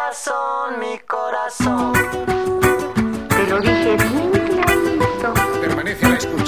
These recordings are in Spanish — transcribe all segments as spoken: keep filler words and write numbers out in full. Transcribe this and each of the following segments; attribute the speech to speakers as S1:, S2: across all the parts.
S1: corazón, mi corazón.
S2: Te lo dije bien clarito.
S3: Permanece a la escucha.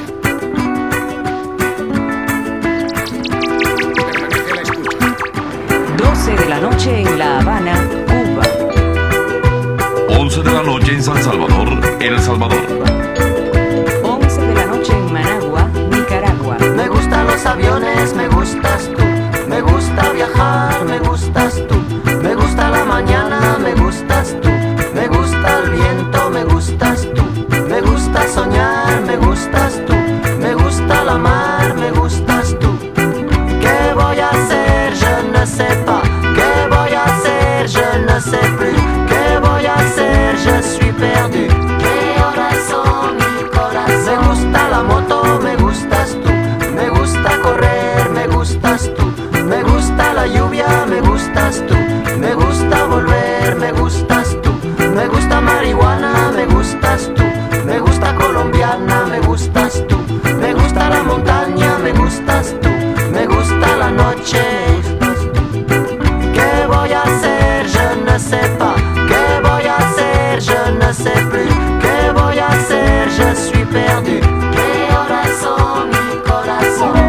S3: Permanece a la escucha.
S4: doce de la noche en La Habana, Cuba.
S5: once de la noche en San Salvador, El Salvador.
S4: once de la noche en Managua, Nicaragua.
S1: Me gustan los aviones, me gustas tú. Me gusta viajar, me gustas tú. Me gusta la mañana, me gustas tú. Me gusta el viento, me gustas tú. Me gusta soñar, me gustas tú. Me gusta la mar, me gustas tú. ¿Qué voy a hacer? Je ne sais pas. ¿Qué voy a hacer? Je ne sais plus. ¿Qué voy a hacer? Je suis perdu. ¿Qué horas son, mi corazón? Me gusta la moto, me gustas tú. Me gusta correr, me gustas tú. Me gusta la lluvia, me gustas tú. Me gusta volver, me gustas tú. Me gusta marihuana, me gustas tú. Me gusta colombiana, me gustas tú. Me gusta la montaña, me gustas tú. Me gusta la noche, me gustas tú. ¿Qué voy a hacer? Je ne sais pas. ¿Qué voy a hacer? Je ne sais plus. ¿Qué voy a hacer? Je suis perdu. ¿Qué horas son, mi corazón?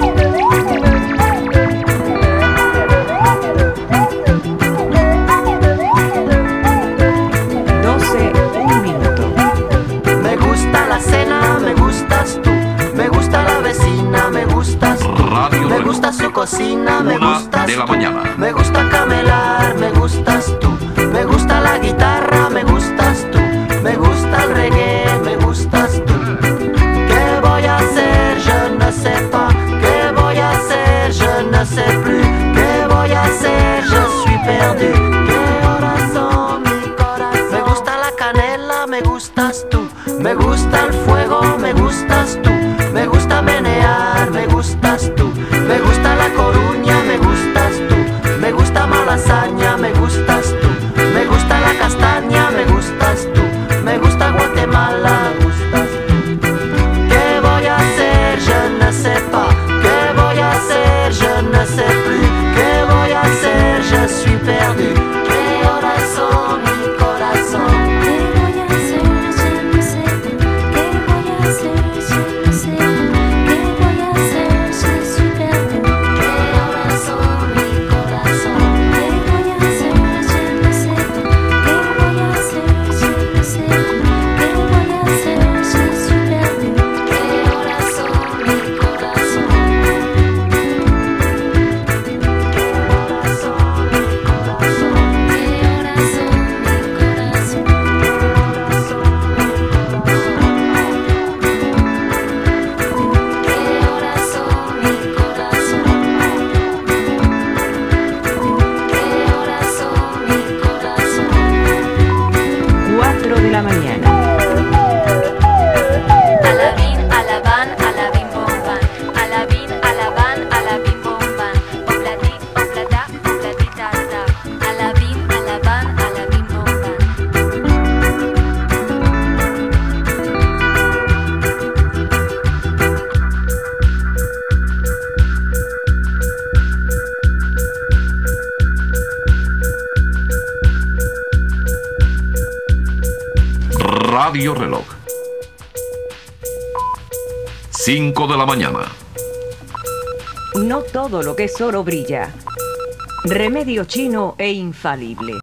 S4: doce, un minuto.
S1: Me gusta la cena, me gustas tú. Me gusta la vecina, me gustas tú.
S5: Radio
S1: Me
S5: Reloj.
S1: gusta su cocina, me
S5: Una
S1: gustas
S5: de la
S1: tú.
S5: mañana.
S1: Me gusta camelar, me gustas tú. Me gusta la guitarra, me gustas tú. Me gusta el reggae, me gustas tú. ¿Qué voy a hacer? Je ne sais pas. ¿Qué voy a hacer? Je ne sais plus. ¿Qué voy a hacer? Je suis perdu. ¿Qué horas son, mi corazón? Me gusta la canela, me gustas tú. Me gusta el fuego, me gustas tú. Me gusta menear, me gustas tú. Me gusta la Coruña, me gustas tú. Me gusta Malasaña, me gustas tú. Me gusta la castaña, me gustas tú. Me gusta Guatemala, me gustas tú. ¿Qué voy a hacer? Je ne sais pas. ¿Qué voy a hacer? Je ne sais plus. ¿Qué voy a hacer? Je suis perdu. ¿Qué horas son, mi corazón?
S2: ¿Qué voy a hacer? Je ne sais pas. ¿Qué voy a hacer? Je ne sais pas. ¿Qué voy a hacer? Je suis perdu.
S1: ¿Qué horas son, mi corazón?
S2: ¿Qué voy a hacer? Je ne sais pas. ¿Qué voy a hacer? Je ne sais pas. ¿Qué voy a hacer? Je suis perdu.
S1: ¿Qué horas son, mi corazón?
S2: ¿Qué horas son, mi corazón?
S1: ¿Qué horas son, mi corazón? ¿Qué horas son, mi corazón?
S4: cuatro de la mañana.
S6: Alabín, alabán, alabín, bomban. Alabín, alabán, alabín, bomban. Oblatí, oblatá, oblatitata. Alabín, alabán, alabín, bomban.
S5: Radio Reloj. cinco de la mañana.
S4: No todo lo que es oro brilla. Remedio chino e infalible.